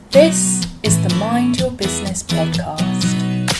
This is the Mind Your Business podcast.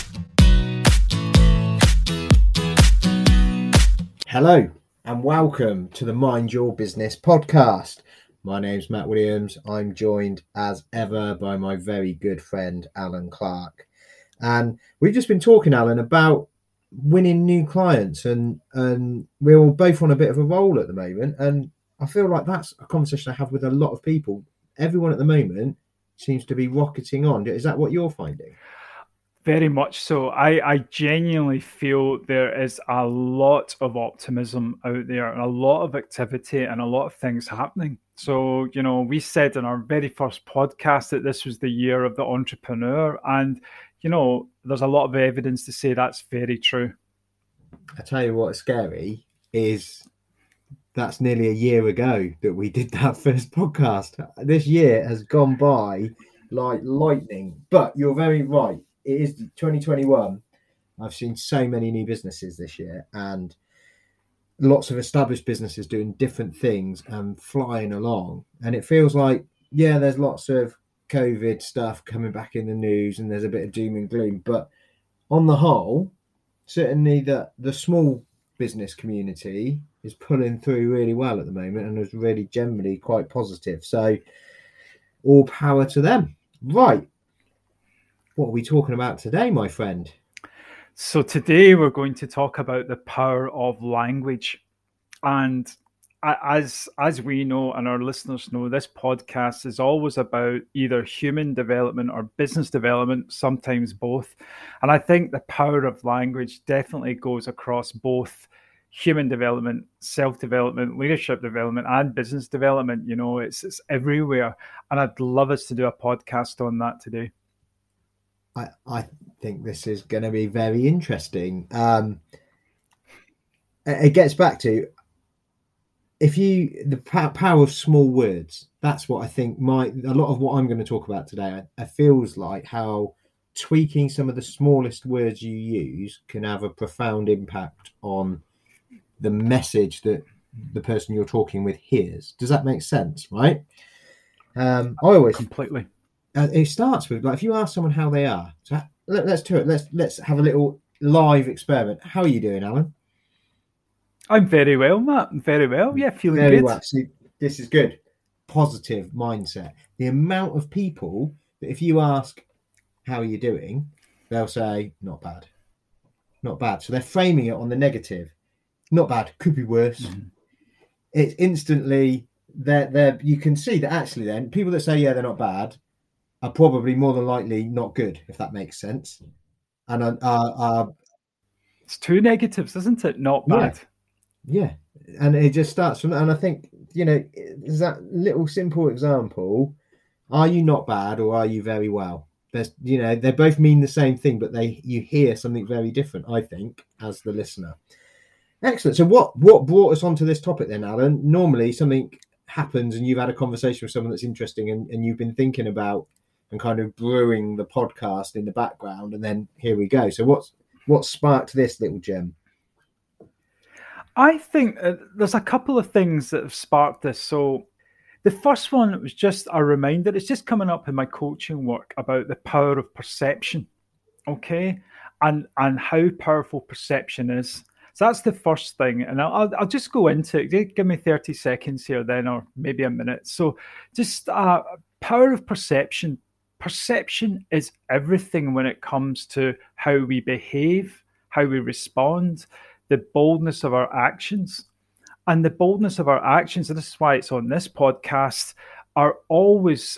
Hello and welcome to the Mind Your Business podcast. My name's Matt Williams. I'm joined as ever by my very good friend Alan Clark. And we've just been talking, Alan, about winning new clients and we're all both on a bit of a roll at the moment. And I feel like that's a conversation I have with a lot of people. Everyone at the moment seems to be rocketing on. Is that what you're finding? Very much so. I genuinely feel there is a lot of optimism out there and a lot of activity and a lot of things happening. So, we said in our very first podcast that this was the year of the entrepreneur. And, there's a lot of evidence to say that's very true. I tell you what's scary is that's nearly a year ago that we did that first podcast. This year has gone by like lightning, but you're very right. It is 2021. I've seen so many new businesses this year and lots of established businesses doing different things and flying along. And it feels like, there's lots of COVID stuff coming back in the news and there's a bit of doom and gloom. But on the whole, certainly the small business community is pulling through really well at the moment and is really generally quite positive. So all power to them. Right. What are we talking about today, my friend? So today we're going to talk about the power of language. And as we know and our listeners know, this podcast is always about either human development or business development, sometimes both. And I think the power of language definitely goes across both human development, self-development, leadership development, and business development. It's everywhere. And I'd love us to do a podcast on that today. I think this is going to be very interesting. It gets back to the power of small words. That's what I think a lot of what I'm going to talk about today. It feels like how tweaking some of the smallest words you use can have a profound impact on the message that the person you're talking with hears. Does that make sense? Right? I always completely. It starts with, like, if you ask someone how they are. So let's do it. Let's have a little live experiment. How are you doing, Alan? I'm very well, Matt. Very well. Yeah, feeling very good. Well. See, this is good. Positive mindset. The amount of people that if you ask how are you doing, they'll say not bad, not bad. So they're framing it on the negative. Not bad. Could be worse. Mm-hmm. It's instantly they're. You can see that actually. Then people that say they're not bad are probably more than likely not good, if that makes sense. And it's two negatives, isn't it? Not bad. Yeah. And it just starts from, and I think, there's that little simple example. Are you not bad or are you very well? There's, they both mean the same thing, but you hear something very different, I think, as the listener. Excellent. So what brought us onto this topic then, Alan? Normally something happens and you've had a conversation with someone that's interesting and you've been thinking about and kind of brewing the podcast in the background, and then here we go. So what sparked this little gem? I think there's a couple of things that have sparked this. So the first one was just a reminder. It's just coming up in my coaching work about the power of perception, okay, and how powerful perception is. So that's the first thing, and I'll just go into it. Give me 30 seconds here, then, or maybe a minute. So just power of perception. Perception is everything when it comes to how we behave, how we respond, the boldness of our actions. And the boldness of our actions, and this is why it's on this podcast, are always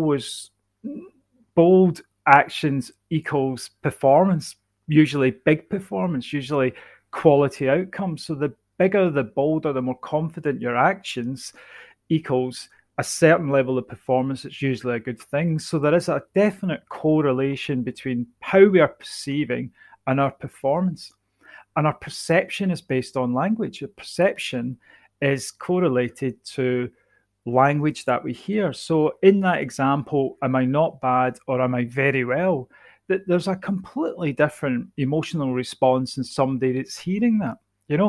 bold actions equals performance, usually big performance, usually quality outcomes. So the bigger, the bolder, the more confident your actions equals a certain level of performance. It's usually a good thing. So there is a definite correlation between how we are perceiving and our performance. And our perception is based on language. Your perception is correlated to language that we hear. So in that example, am I not bad or am I very well? There's a completely different emotional response in somebody that's hearing that.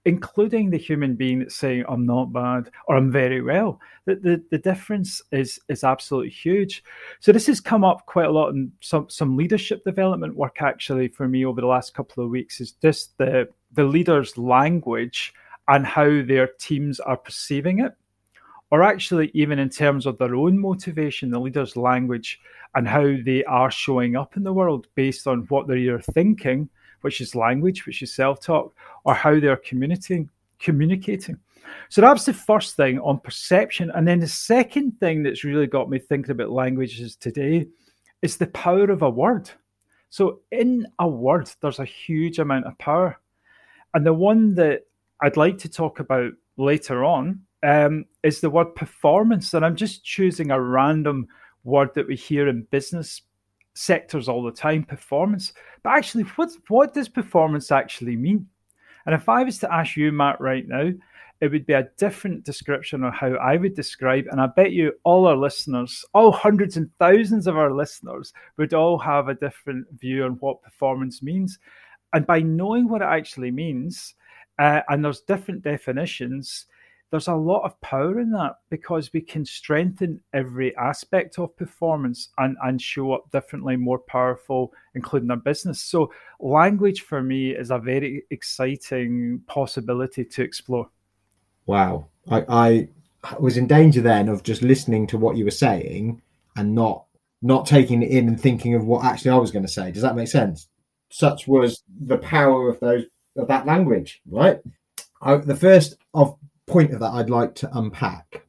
including the human being that's saying, I'm not bad or I'm very well. The difference is absolutely huge. So this has come up quite a lot in some leadership development work, actually, for me over the last couple of weeks, is just the leader's language and how their teams are perceiving it, or actually even in terms of their own motivation, the leader's language and how they are showing up in the world based on what they're either thinking, which is language, which is self-talk, or how they're communicating. So that's the first thing on perception. And then the second thing that's really got me thinking about languages today is the power of a word. So in a word, there's a huge amount of power. And the one that I'd like to talk about later on is the word performance. And I'm just choosing a random word that we hear in business sectors all the time, performance. But actually, what does performance actually mean? And if I was to ask you, Matt, right now, it would be a different description of how I would describe, and I bet you all our listeners, all hundreds and thousands of our listeners, would all have a different view on what performance means. And by knowing what it actually means, and there's different definitions, there's a lot of power in that, because we can strengthen every aspect of performance and show up differently, more powerful, including our business. So language for me is a very exciting possibility to explore. Wow. I was in danger then of just listening to what you were saying and not taking it in and thinking of what actually I was going to say. Does that make sense? Such was the power of that language, right? The first point of that I'd like to unpack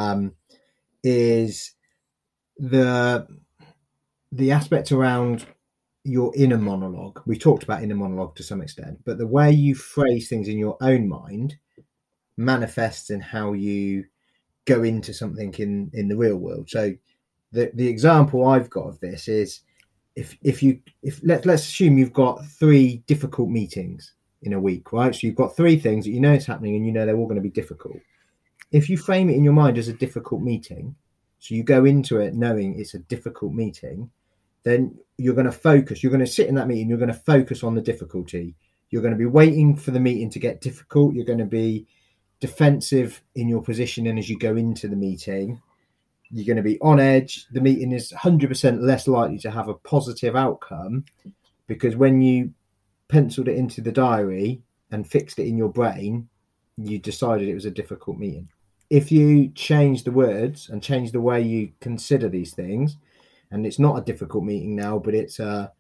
is the aspect around your inner monologue. We talked about inner monologue to some extent, but the way you phrase things in your own mind manifests in how you go into something in the real world. So the example I've got of this is if let's assume you've got 3 difficult meetings in a week, right? So you've got 3 things that you know is happening and you know they're all going to be difficult. If you frame it in your mind as a difficult meeting, so you go into it knowing it's a difficult meeting, then you're going to focus. You're going to sit in that meeting. You're going to focus on the difficulty. You're going to be waiting for the meeting to get difficult. You're going to be defensive in your position. And as you go into the meeting, you're going to be on edge. The meeting is 100% less likely to have a positive outcome, because when you penciled it into the diary and fixed it in your brain, you decided it was a difficult meeting. If you change the words and change the way you consider these things, and it's not a difficult meeting now, but it's a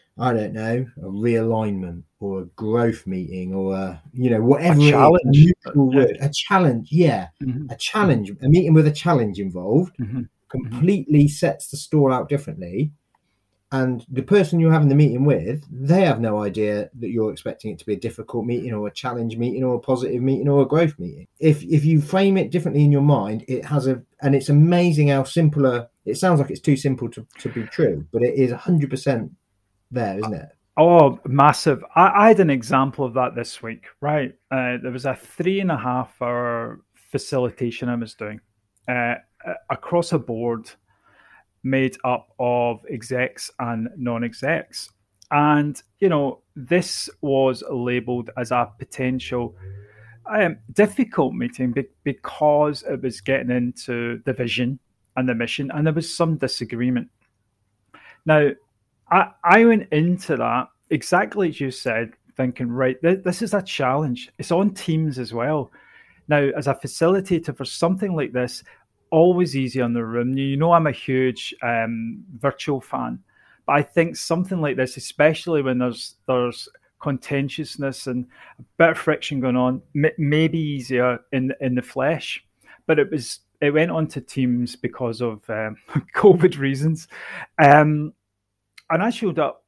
realignment or a growth meeting or whatever, a challenge, a challenge. Yeah. Mm-hmm. A challenge, a meeting with a challenge involved, completely sets the store out differently. And the person you're having the meeting with, they have no idea that you're expecting it to be a difficult meeting or a challenge meeting or a positive meeting or a growth meeting. If you frame it differently in your mind, and it's amazing how simpler, it sounds like it's too simple to be true, but it is 100% there, isn't it? Oh, massive. I had an example of that this week, right? There was a 3.5 hour facilitation I was doing across a board made up of execs and non-execs. And, this was labeled as a potential difficult meeting because it was getting into the vision and the mission, and there was some disagreement. Now, I went into that exactly as you said, thinking, right, this is a challenge. It's on Teams as well. Now, as a facilitator for something like this, always easy on the room. I'm a huge virtual fan, but I think something like this, especially when there's contentiousness and a bit of friction going on, may be easier in the flesh. But it went on to Teams because of COVID reasons, and I showed up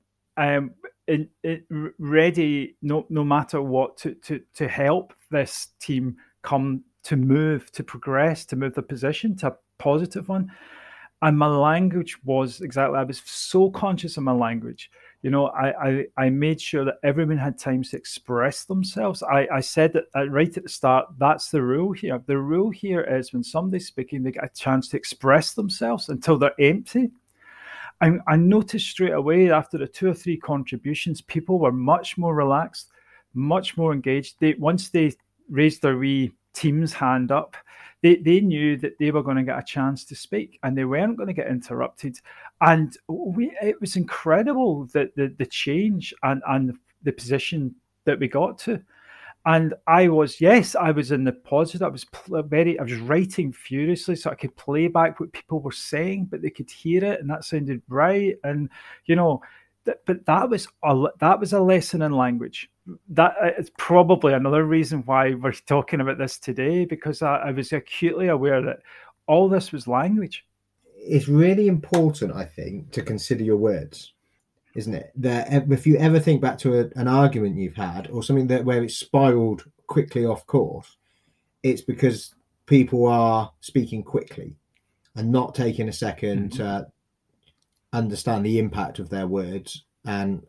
ready, no matter what, to help this team come to move, to progress, to move the position to a positive one. And my language was exactly, I was so conscious of my language. I made sure that everyone had time to express themselves. I said that right at the start, that's the rule here. The rule here is when somebody's speaking, they get a chance to express themselves until they're empty. I noticed straight away after the 2 or 3 contributions, people were much more relaxed. much more engaged. Once they raised their wee Teams hand up, they knew that they were going to get a chance to speak and they weren't going to get interrupted. And it was incredible that the change and the position that we got to. And I was in the positive. I was writing furiously so I could play back what people were saying, but they could hear it, and that sounded right. And but that was a lesson in language. That is probably another reason why we're talking about this today, because I was acutely aware that all this was language. It's really important, I think, to consider your words, isn't it? That if you ever think back to an argument you've had or something where it's spiraled quickly off course, it's because people are speaking quickly and not taking a second to understand the impact of their words. And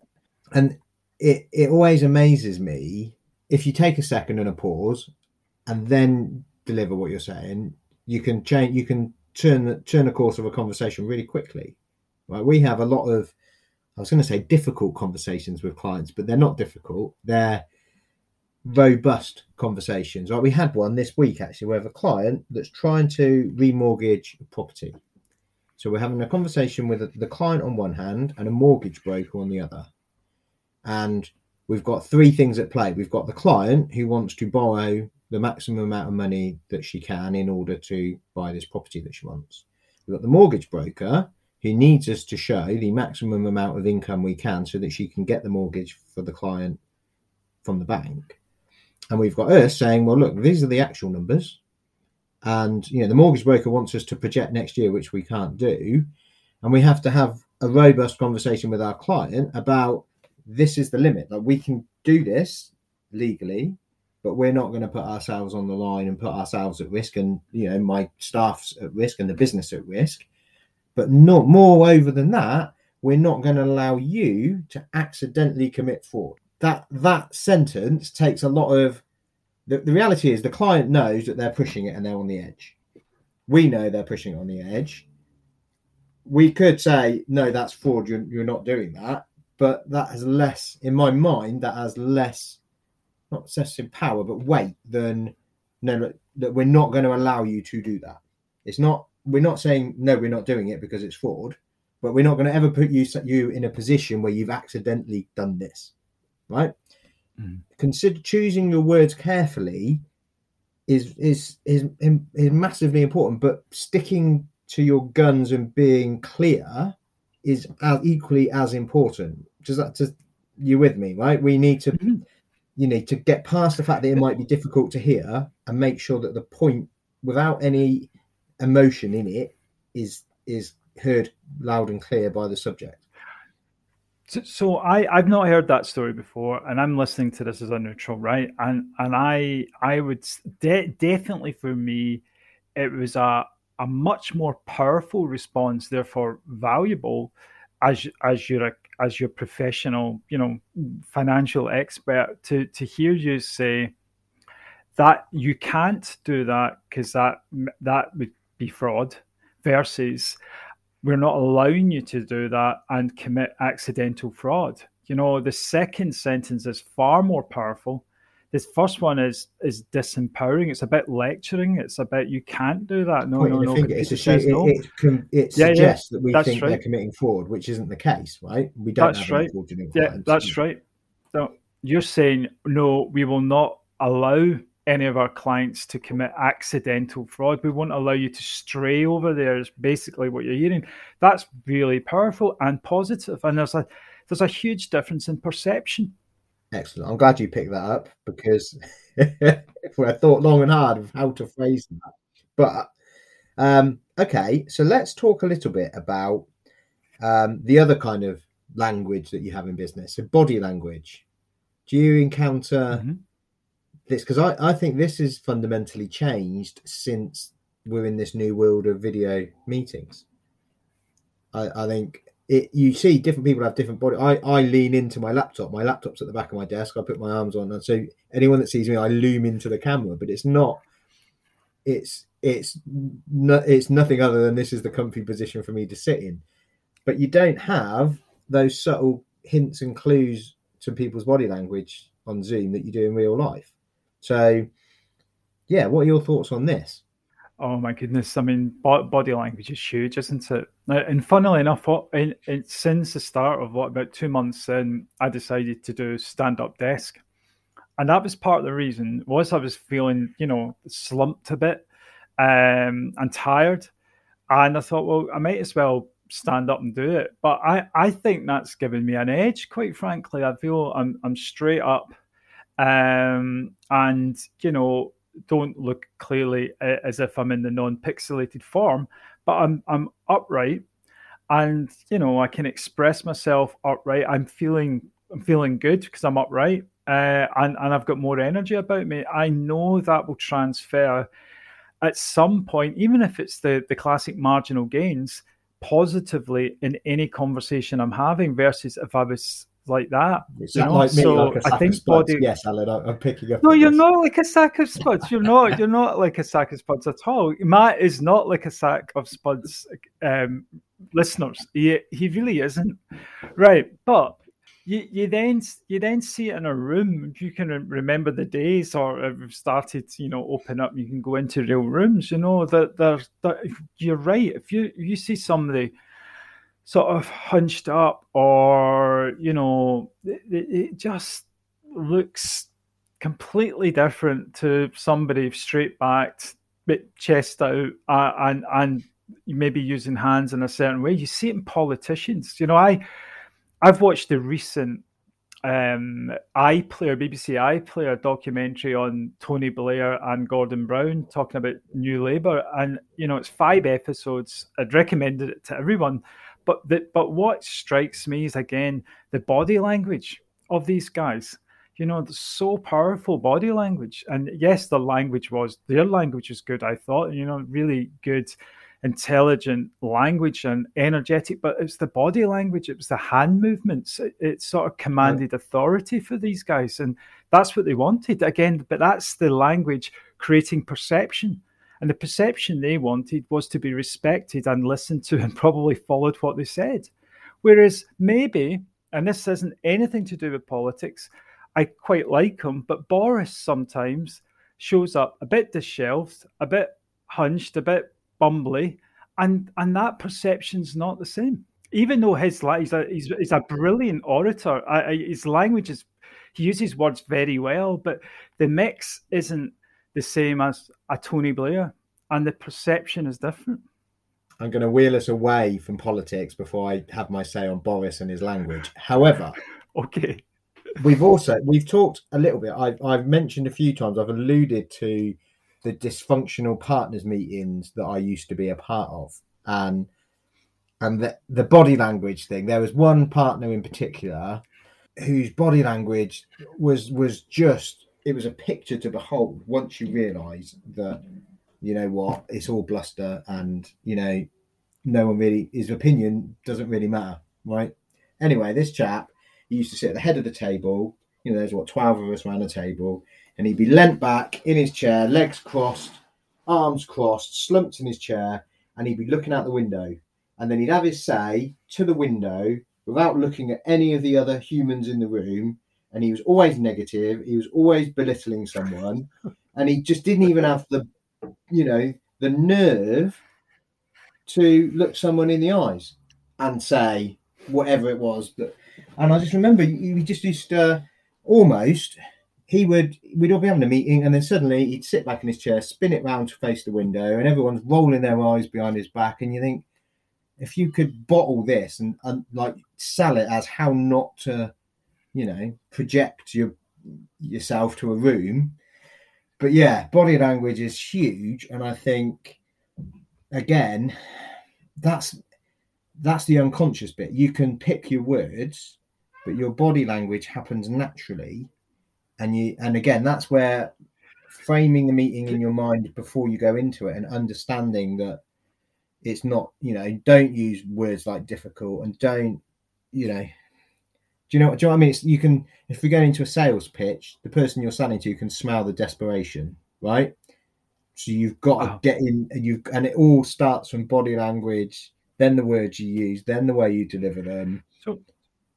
it always amazes me, if you take a second and a pause and then deliver what you're saying, you can turn the course of a conversation really quickly. Right? We have a lot of, I was going to say difficult conversations with clients, but they're not difficult. They're robust conversations. Right? We had one this week, actually, with a client that's trying to remortgage a property. So we're having a conversation with the client on one hand and a mortgage broker on the other. And we've got three things at play. We've got the client who wants to borrow the maximum amount of money that she can in order to buy this property that she wants. We've got the mortgage broker who needs us to show the maximum amount of income we can so that she can get the mortgage for the client from the bank. And we've got us saying, well, look, these are the actual numbers. And, the mortgage broker wants us to project next year, which we can't do. And we have to have a robust conversation with our client about, this is the limit. Like, we can do this legally, but we're not going to put ourselves on the line and put ourselves at risk, and my staff's at risk and the business at risk. But not moreover than that, we're not going to allow you to accidentally commit fraud. That sentence takes a lot of the reality is the client knows that they're pushing it and they're on the edge. We know they're pushing it on the edge. We could say, no, that's fraud. You're not doing that. But that has less, in my mind, that has less, not excessive power, but weight than, no, that we're not going to allow you to do that. We're not saying, no, we're not doing it because it's fraud, but we're not going to ever put you in a position where you've accidentally done this, right? Consider choosing your words carefully is massively important, but sticking to your guns and being clear is equally as important. Just you with me, right? We need to, to get past the fact that it might be difficult to hear and make sure that the point, without any emotion in it, is heard loud and clear by the subject. So I've not heard that story before, and I'm listening to this as a neutral, right? And I would definitely, for me, it was a much more powerful response, therefore valuable, as your professional, financial expert, to hear you say that you can't do that because that would be fraud, versus we're not allowing you to do that and commit accidental fraud. The second sentence is far more powerful. This first one is disempowering. It's about lecturing. It's about, you can't do that. No. It suggests that we think they're committing fraud, which isn't the case, right? We don't have any fraudulent clients. That's right. So you're saying, no, we will not allow any of our clients to commit accidental fraud. We won't allow you to stray over there, is basically what you're hearing. That's really powerful and positive. And there's a huge difference in perception. Excellent. I'm glad you picked that up, because I thought long and hard of how to phrase that. But okay, so let's talk a little bit about the other kind of language that you have in business, so body language. Do you encounter this? Because I think this has fundamentally changed since we're in this new world of video meetings. I think you see different people have different body. I lean into my laptop. My laptop's at the back of my desk. I put my arms on, and so anyone that sees me, I loom into the camera. But it's not. It's nothing other than this is the comfy position for me to sit in. But you don't have those subtle hints and clues to people's body language on Zoom that you do in real life. So, yeah, what are your thoughts on this? Oh my goodness! I mean, body language is huge, isn't it? And funnily enough, since the start of about 2 months in, I decided to do stand-up desk, and that was part of the reason. Was I was feeling, slumped a bit, and tired, and I thought, well, I might as well stand up and do it. But I think that's given me an edge. Quite frankly, I feel I'm straight up, and don't look clearly as if I'm in the non-pixelated form, but I'm upright, and I can express myself upright. I'm feeling good because I'm upright, and I've got more energy about me. I know that will transfer at some point, even if it's the classic marginal gains, positively in any conversation I'm having versus if I was like that. Is that like me, so like a sack I think of spuds? body. Yes, Alan, I'm picking up. No, you're not like a sack of spuds. You're not like a sack of spuds at all. Matt is not like a sack of spuds, listeners. He really isn't. Right, but you then see it in a room. You can remember the days, or have started, open up. You can go into real rooms. That you're right. If you see somebody sort of hunched up, or it just looks completely different to somebody straight backed, bit chest out, and maybe using hands in a certain way. You see it in politicians. I've watched the recent BBC iPlayer documentary on Tony Blair and Gordon Brown talking about New Labour, and it's 5 episodes. I'd recommended it to everyone. But what strikes me is, again, the body language of these guys. There's so powerful body language. And yes, their language was good, I thought, really good, intelligent language and energetic, but it's the body language. It was the hand movements. It sort of commanded authority for these guys. And that's what they wanted. Again, but that's the language creating perception. And the perception they wanted was to be respected and listened to and probably followed what they said. Whereas maybe, and this isn't anything to do with politics, I quite like him, but Boris sometimes shows up a bit disheveled, a bit hunched, a bit bumbly, and that perception's not the same. Even though he's a brilliant orator, his language is, he uses words very well, but the mix isn't the same as a Tony Blair, and the perception is different. I'm going to wheel us away from politics before I have my say on Boris and his language. However, okay, we've talked a little bit. I've mentioned a few times. I've alluded to the dysfunctional partners meetings that I used to be a part of, and the body language thing. There was one partner in particular whose body language was just. It was a picture to behold once you realise that, it's all bluster, and, no one really, his opinion doesn't really matter, right? Anyway, this chap, he used to sit at the head of the table. There's 12 of us around the table, and he'd be leant back in his chair, legs crossed, arms crossed, slumped in his chair, and he'd be looking out the window. And then he'd have his say to the window without looking at any of the other humans in the room. And he was always negative. He was always belittling someone. And he just didn't even have the nerve to look someone in the eyes and say whatever it was. And I just remember he just used to we'd all be having a meeting, and then suddenly he'd sit back in his chair, spin it round to face the window, and everyone's rolling their eyes behind his back. And you think, if you could bottle this and like sell it as how not to, project yourself to a room. But yeah, body language is huge. And I think, again, that's the unconscious bit. You can pick your words, but your body language happens naturally. And again, that's where framing the meeting in your mind before you go into it, and understanding that it's not, don't use words like difficult, and don't, do you know what I mean? You can, if you're going into a sales pitch, the person you're selling to can smell the desperation, right? So you've got to get in, and it all starts from body language, then the words you use, then the way you deliver them.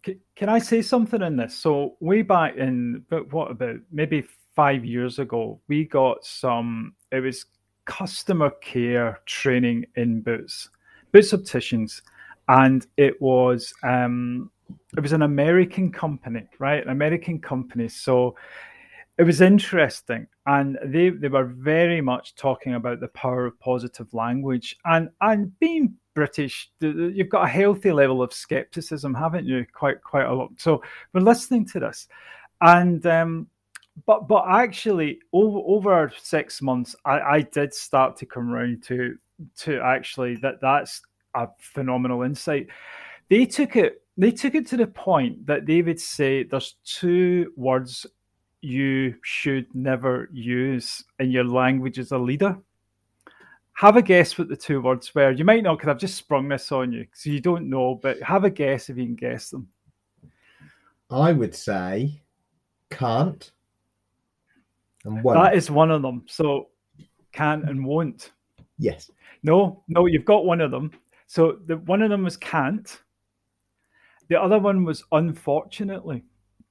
Can I say something in this? So way back in, but what about maybe 5 years ago, we got it was customer care training in Boots Opticians, and it was an American company, right? An American company. So it was interesting, and they were very much talking about the power of positive language, and being British, you've got a healthy level of skepticism, haven't you? Quite a lot. So we're listening to this, and but actually over 6 months, I did start to come around to actually that's a phenomenal insight. They took it to the point that they would say there's two words you should never use in your language as a leader. Have a guess what the two words were. You might not, because I've just sprung this on you, so you don't know, but have a guess if you can guess them. I would say can't and won't. That is one of them. So can and won't. Yes. No, you've got one of them. So one of them was can't. The other one was unfortunately.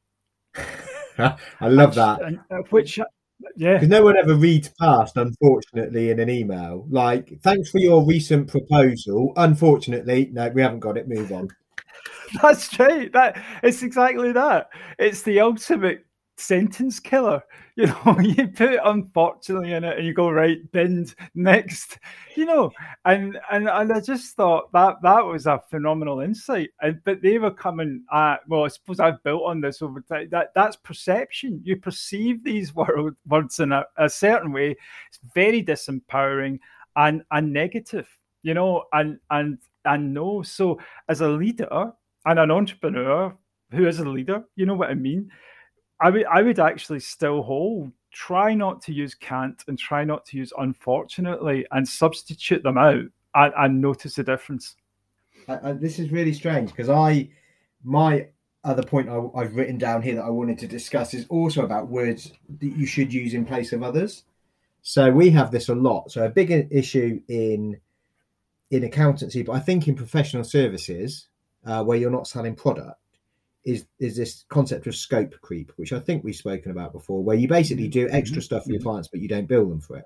I love that. Which, yeah. Because no one ever reads past, unfortunately, in an email. Like, thanks for your recent proposal. Unfortunately, no, we haven't got it. Move on. That's right. It's exactly that. It's the ultimate sentence killer. You know, you put unfortunately in it and you go, right, binned, next. You know, and I just thought that was a phenomenal insight. But they were coming at, well, I suppose I've built on this over time. That's perception. You perceive these words in a certain way. It's very disempowering and negative, you know, and no. So as a leader and an entrepreneur who is a leader, you know what I mean? I would actually still hold, try not to use can't and try not to use unfortunately, and substitute them out and notice the difference. This is really strange because my other point I've written down here that I wanted to discuss is also about words that you should use in place of others. So we have this a lot. So a big issue in accountancy, but I think in professional services where you're not selling product, is this concept of scope creep, which I think we've spoken about before, where you basically do extra stuff for your clients, but you don't bill them for it.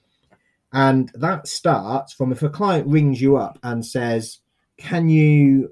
And that starts from if a client rings you up and says, can you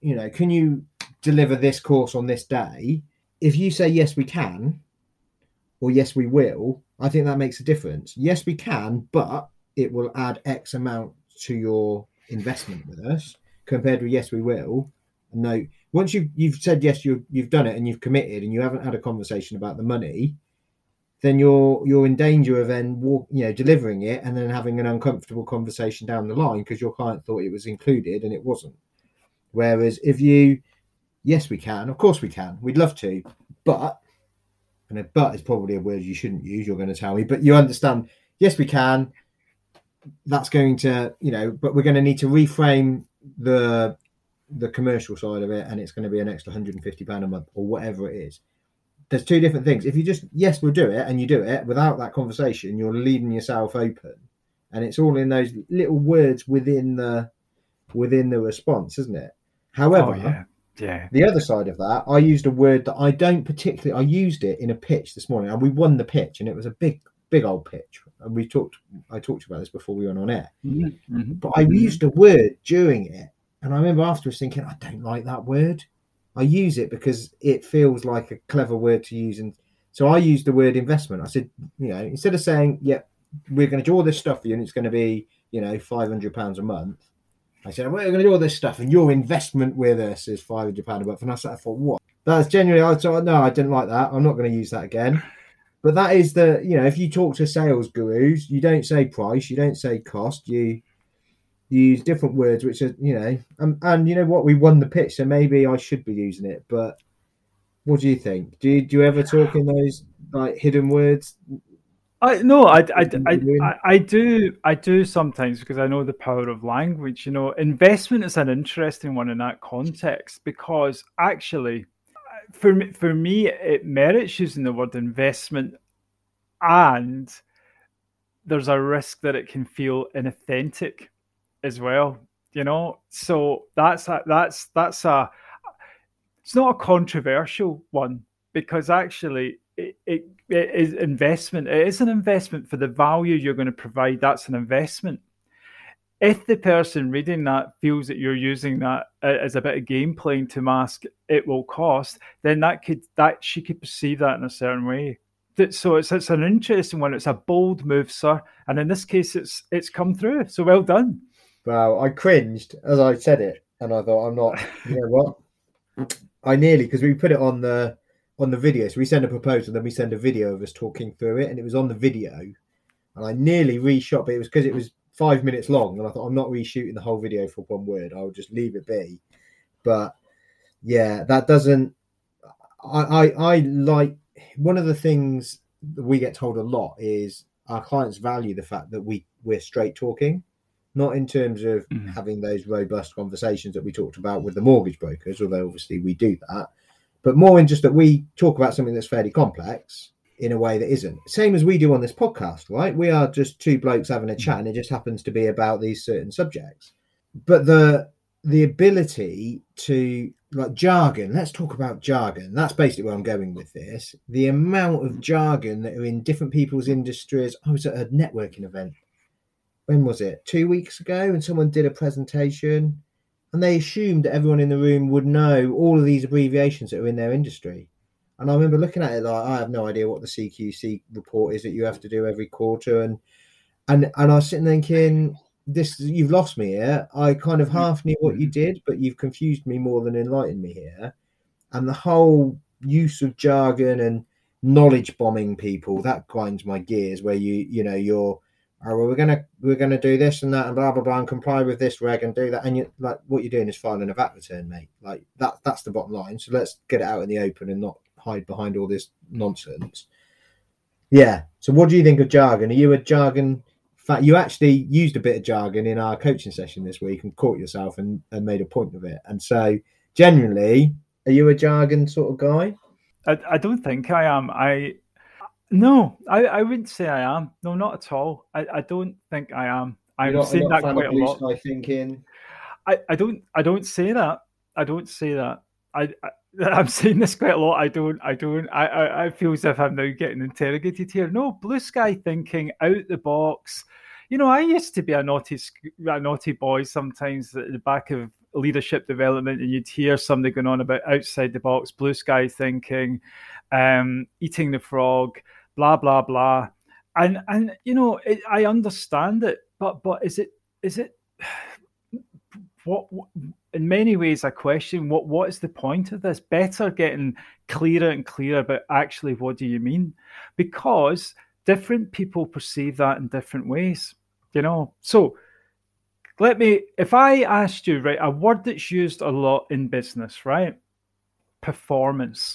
deliver this course on this day? If you say, yes, we can, or yes, we will, I think that makes a difference. Yes, we can, but it will add X amount to your investment with us compared with yes, we will. No, once you've said yes, you've done it and you've committed and you haven't had a conversation about the money, then you're in danger of then delivering it and then having an uncomfortable conversation down the line because your client thought it was included and it wasn't. Whereas if yes, we can, of course we can, we'd love to, but is probably a word you shouldn't use, you're going to tell me, but you understand, yes, we can, that's going to, but we're going to need to reframe the commercial side of it, and it's going to be an extra £150 a month or whatever it is. There's two different things. If you just, yes, we'll do it, and you do it without that conversation, you're leaving yourself open, and it's all in those little words within the response, isn't it? However, the other side of that, I used a word that I used it in a pitch this morning, and we won the pitch, and it was a big old pitch, and I talked about this before we went on air. Mm-hmm. But I used a word during it. And I remember afterwards thinking, I don't like that word. I use it because it feels like a clever word to use. And so I used the word investment. I said, instead of saying, yeah, we're going to do all this stuff for you and it's going to be, £500 a month. I said, we're going to do all this stuff and your investment with us is £500 a month. And I thought, what? That's genuinely, I thought, no, I didn't like that. I'm not going to use that again. But that is if you talk to sales gurus, you don't say price, you don't say cost, you use different words, which are, and you know what, we won the pitch, so maybe I should be using it. But what do you think? Do you ever talk in those like hidden words? I do sometimes, because I know the power of language. Investment is an interesting one in that context, because actually, for me, it merits using the word investment, and there's a risk that it can feel inauthentic as well, so that's a it's not a controversial one, because actually it is investment. It is an investment for the value you're going to provide. That's an investment. If the person reading that feels that you're using that as a bit of game playing to mask it will cost, then she could perceive that in a certain way. So it's an interesting one. It's a bold move, sir, and in this case, it's come through. So well done. Well, I cringed as I said it, and I thought, I'm not. You know what? I nearly, because we put it on the video. So we send a proposal, then we send a video of us talking through it, and it was on the video, and I nearly reshot, but it was because it was 5 minutes long, and I thought, I'm not reshooting the whole video for one word. I'll just leave it be. But yeah, that doesn't. I like, one of the things that we get told a lot is our clients value the fact that we're straight talking, not in terms of having those robust conversations that we talked about with the mortgage brokers, although obviously we do that, but more in just that we talk about something that's fairly complex in a way that isn't. Same as we do on this podcast, right? We are just two blokes having a chat, and it just happens to be about these certain subjects. But the ability to, like, jargon, let's talk about jargon. That's basically where I'm going with this. The amount of jargon that are in different people's industries. I was at a networking event. When was it? 2 weeks ago, and someone did a presentation, and they assumed that everyone in the room would know all of these abbreviations that are in their industry. And I remember looking at it like, I have no idea what the CQC report is that you have to do every quarter. And I was sitting thinking, you've lost me here. I kind of half knew what you did, but you've confused me more than enlightened me here. And the whole use of jargon and knowledge bombing people, that grinds my gears, where you're, oh, well, we're gonna do this and that and blah blah blah and comply with this reg and do that, and you, like, what you're doing is filing a VAT return, mate. Like that's the bottom line. So let's get it out in the open and not hide behind all this nonsense. Yeah. So what do you think of jargon? Are you a jargon? You actually used a bit of jargon in our coaching session this week and caught yourself and made a point of it. And so, generally, are you a jargon sort of guy? I don't think I am. No, I wouldn't say I am. No, not at all. I don't think I am. I'm saying that quite a lot. I thinking. I don't say that. I don't say that. I'm saying this quite a lot. I feel as if I'm now getting interrogated here. No, blue sky thinking, out the box. I used to be a naughty boy sometimes at the back of leadership development, and you'd hear somebody going on about outside the box, blue sky thinking, eating the frog, blah blah blah, and I understand it, but is it what in many ways I question what is the point of this? Better getting clearer and clearer about actually what do you mean, because different people perceive that in different ways, so if I asked you, right, a word that's used a lot in business, right? Performance.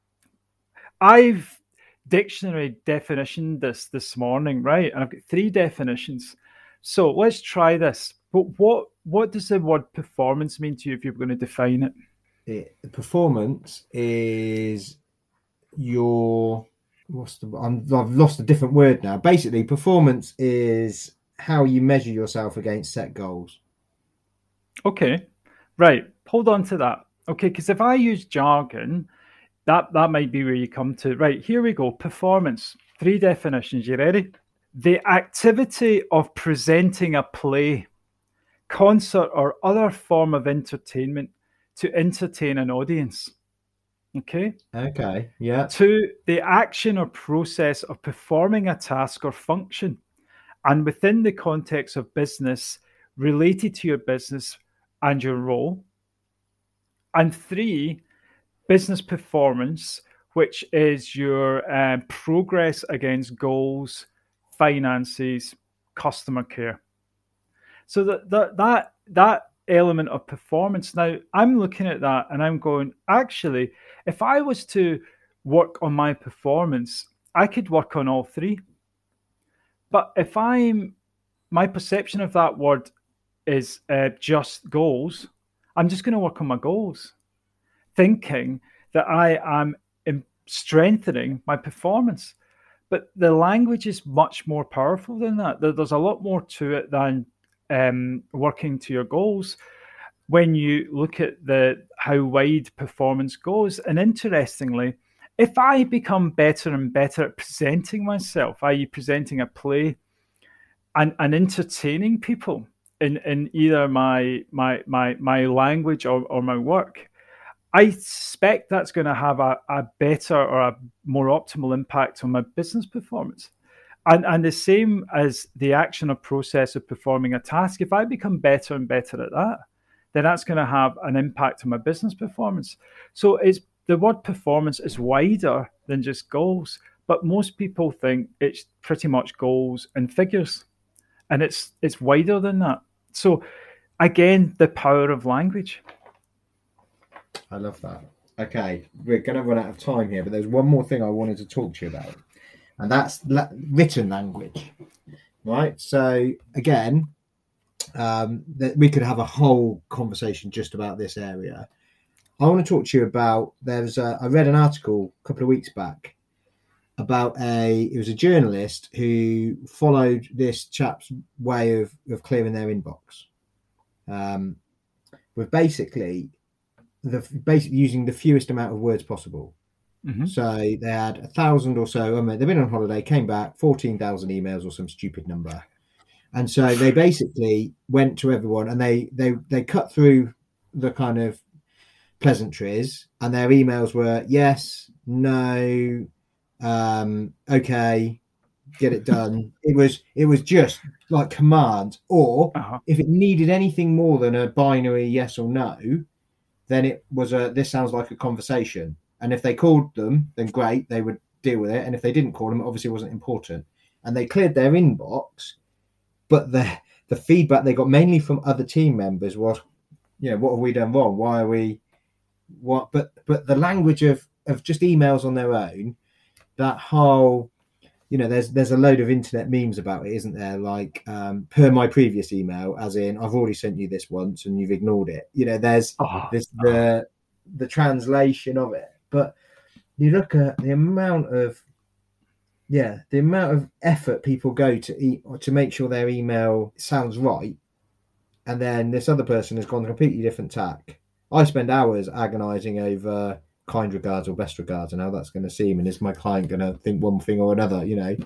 I've dictionary definitioned this morning, right? And I've got 3 definitions. So let's try this. But what does the word performance mean to you if you're going to define it? Performance is I've lost a different word now. Basically, performance is how you measure yourself against set goals. Okay, right. Hold on to that. Okay, because if I use jargon, that might be where you come to. Right, here we go. Performance. 3 definitions. You ready? The activity of presenting a play, concert, or other form of entertainment to entertain an audience. Okay, yeah. 2, the action or process of performing a task or function, and within the context of business, related to your business and your role. And 3, business performance, which is your progress against goals, finances, customer care. So that element of performance. Now, I'm looking at that and I'm going, actually, if I was to work on my performance, I could work on all 3. But if my perception of that word is just goals, I'm just going to work on my goals, thinking that I am strengthening my performance. But the language is much more powerful than that. There's a lot more to it than working to your goals. when you look at how wide performance goes. And interestingly, if I become better and better at presenting myself, i.e. presenting a play and entertaining people in either my language or my work, I suspect that's going to have a better or a more optimal impact on my business performance. And the same as the action or process of performing a task, if I become better and better at that, then that's going to have an impact on my business performance. So the word performance is wider than just goals, but most people think it's pretty much goals and figures, and it's wider than that. So again, the power of language. I love that. Okay, we're going to run out of time here, but there's one more thing I wanted to talk to you about, and that's written language, right? So again, we could have a whole conversation just about this area. I want to talk to you about, I read an article a couple of weeks back about it was a journalist who followed this chap's way of clearing their inbox, with basically using the fewest amount of words possible. Mm-hmm. So they had 1,000 or so. They've been on holiday, came back, 14,000 emails or some stupid number. And so they basically went to everyone and they cut through the kind of pleasantries, and their emails were yes, no, okay, get it done. It was just like commands, or if it needed anything more than a binary yes or no, then it was this sounds like a conversation. And if they called them, then great, they would deal with it. And if they didn't call them, it obviously wasn't important. And they cleared their inbox, but the feedback they got mainly from other team members was, what have we done wrong? Why are we what? But the language of just emails on their own, that whole, there's a load of internet memes about it, isn't there? Like, per my previous email, as in, I've already sent you this once and you've ignored it. There's the translation of it. But you look at the amount of effort people go to make sure their email sounds right, and then this other person has gone a completely different tack. I spend hours agonizing over kind regards or best regards and how that's going to seem, and is my client going to think one thing or another,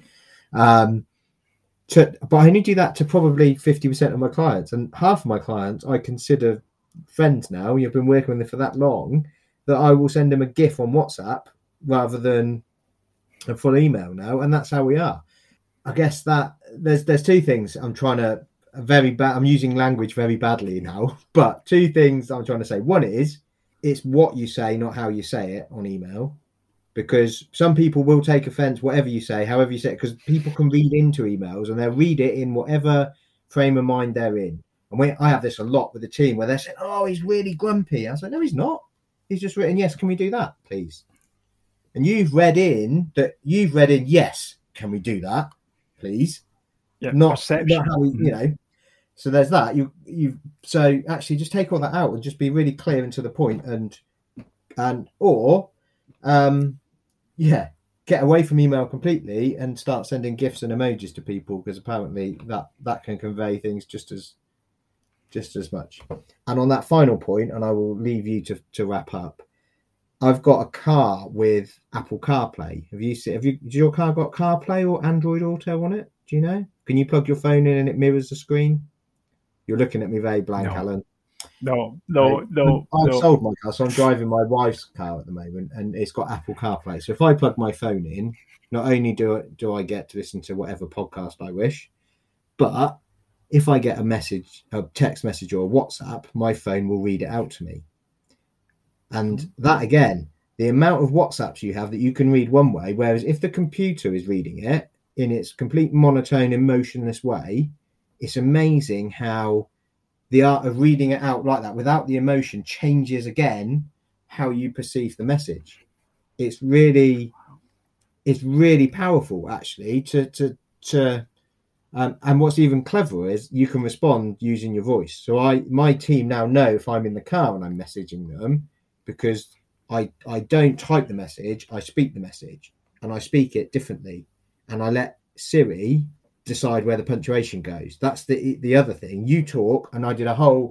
but I only do that to probably 50% of my clients, and half of my clients I consider friends now. You've been working with them for that long that I will send them a GIF on WhatsApp rather than a full email now, and that's how we are. I guess that there's two things I'm trying to I'm using language very badly now, but two things I'm trying to say. One is, it's what you say, not how you say it on email, because some people will take offense whatever you say, however you say it, because people can read into emails and they'll read it in whatever frame of mind they're in. And I have this a lot with the team where they're saying, oh, he's really grumpy. I was like, no, he's not. He's just written, yes, can we do that, please? And you've read in, yes, can we do that, please? Yeah, not how we, So there's that. So actually just take all that out and just be really clear and to the point, get away from email completely and start sending GIFs and emojis to people, because apparently that can convey things just as much. And on that final point, and I will leave you to wrap up, I've got a car with Apple CarPlay. Has your car got CarPlay or Android Auto on it? Do you know? Can you plug your phone in and it mirrors the screen? You're looking at me very blank, Alan. No. I've sold my car, so I'm driving my wife's car at the moment, and it's got Apple CarPlay. So if I plug my phone in, not only do I get to listen to whatever podcast I wish, but if I get a text message or a WhatsApp, my phone will read it out to me. And that, again, the amount of WhatsApps you have that you can read one way, whereas if the computer is reading it in its complete monotone, emotionless way, it's amazing how the art of reading it out like that without the emotion changes again how you perceive the message. It's really powerful, actually. And what's even cleverer is you can respond using your voice. So my team now know if I'm in the car and I'm messaging them, because I don't type the message, I speak the message, and I speak it differently, and I let Siri decide where the punctuation goes. That's the other thing. You talk, and I did a whole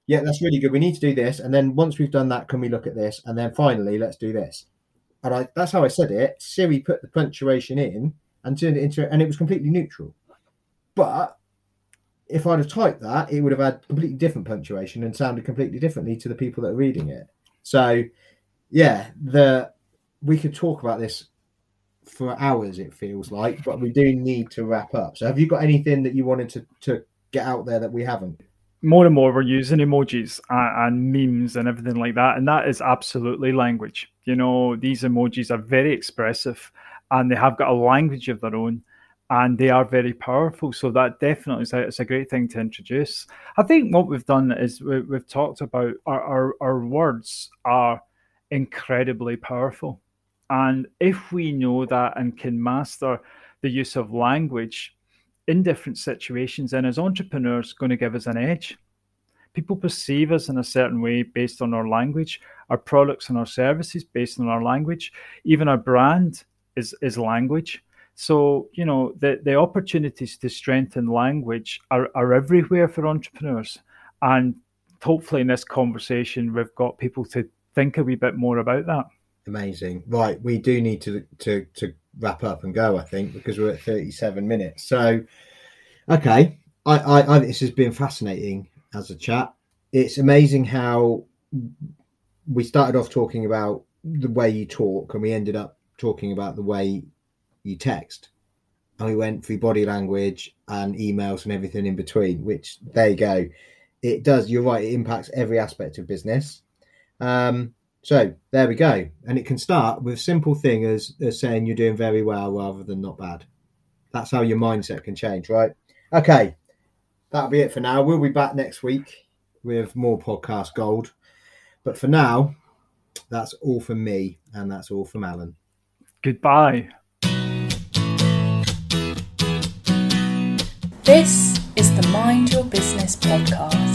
yeah, that's really good. We need to do this. And then once we've done that, can we look at this? And then finally, let's do this. And that's how I said it. Siri put the punctuation in and turned it into, and it was completely neutral. But if I'd have typed that, it would have had completely different punctuation and sounded completely differently to the people that are reading it. So, yeah, we could talk about this for hours, it feels like, but we do need to wrap up. So have you got anything that you wanted to get out there that we haven't? More and more we're using emojis and memes and everything like that, and that is absolutely language. You know, these emojis are very expressive and they have got a language of their own, and they are very powerful. So that definitely it's a great thing to introduce. I think what we've done is we've talked about our words are incredibly powerful. And if we know that and can master the use of language in different situations, then as entrepreneurs, going to give us an edge. People perceive us in a certain way based on our language, our products and our services based on our language. Even our brand is language. So, you know, the opportunities to strengthen language are everywhere for entrepreneurs. And hopefully in this conversation, we've got people to think a wee bit more about that. Amazing. Right. We do need to wrap up and go, I think, because we're at 37 minutes. So, okay. I this has been fascinating as a chat. It's amazing how we started off talking about the way you talk and we ended up talking about the way you text. And we went through body language and emails and everything in between, which there you go. It does. You're right. It impacts every aspect of business. So there we go. And it can start with a simple thing as saying you're doing very well rather than not bad. That's how your mindset can change, right? Okay. That'll be it for now. We'll be back next week with more podcast gold. But for now, that's all from me and that's all from Alan. Goodbye. This is the Mind Your Business podcast.